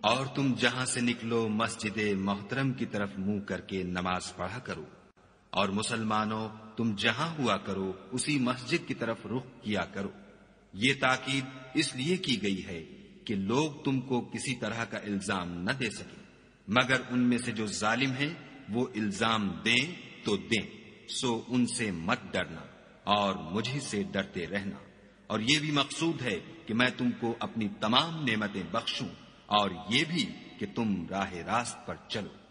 और तुम जहां से निकलो मस्जिद मोहतरम की तरफ मुंह करके नमाज पढ़ा करो, और मुसलमानों तुम जहां हुआ करो उसी मस्जिद की तरफ रुख किया करो। ये ताकीद इसलिए की गई है कि लोग तुमको किसी तरह का इल्जाम न दे सके, मगर उनमें से जो जालिम हैं वो इल्जाम दें तो दें, सो उनसे मत डरना और मुझे से डरते रहना। और ये भी मकसूद है कि मैं तुमको अपनी तमाम नेमतें बख्शूं, और ये भी कि तुम राह रास्त पर चलो।